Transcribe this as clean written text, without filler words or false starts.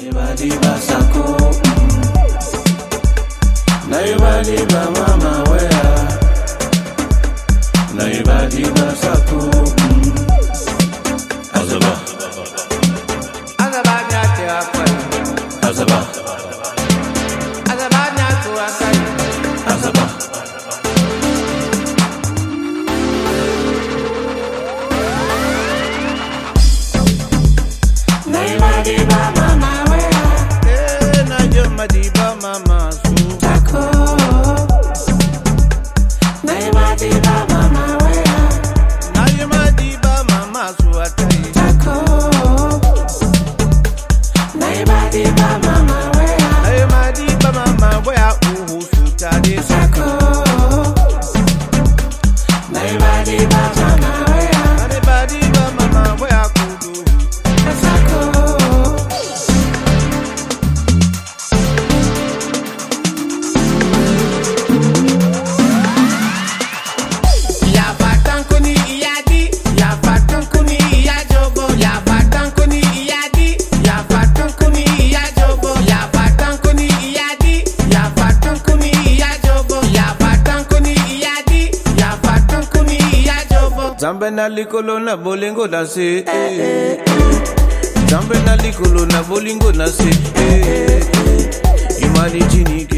Diba sako. Diba mama wea. Diba sako. Azaba. Azaba nyate akwai. Azaba. Azaba nyate akai. Azaba. Diba mama wea. Diba mama su. Tako. Diba mama wea. Diba mama su akai. Tako. Diba mama wea. Diba mama wea uhu su tade. Tako. Diba mama wea. Diba mama wea kudu. Tako. Ya fatan kuni iyadi, ya fatan kuni iyajogo, ya fatan kuni iyadi, ya fatan kuni iyajogo, ya fatan kuni iyadi, ya fatan kuni iyajogo, ya fatan kuni iyadi, ya fatan kuni iyajogo. Zambe na likolo na bolingo na se, Zambe na likolo na bolingo na se, Imani chini